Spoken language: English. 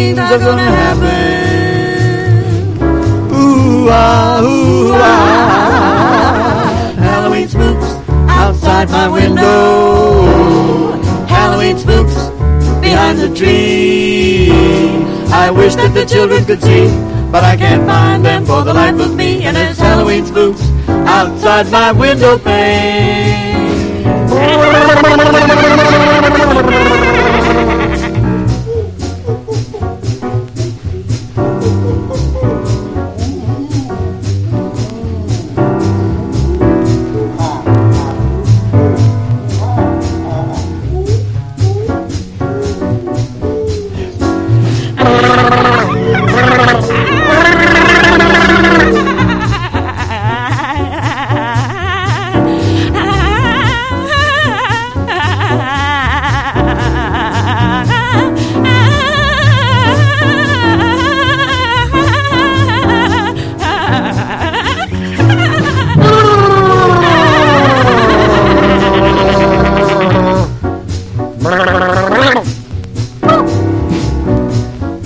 things are gonna happen. Ooh, ah, ooh, ah. Halloween spooks outside my window. Halloween spooks behind the tree. I wish that the children could see, but I can't find them for the life of me. And there's Halloween spooks outside my window pane.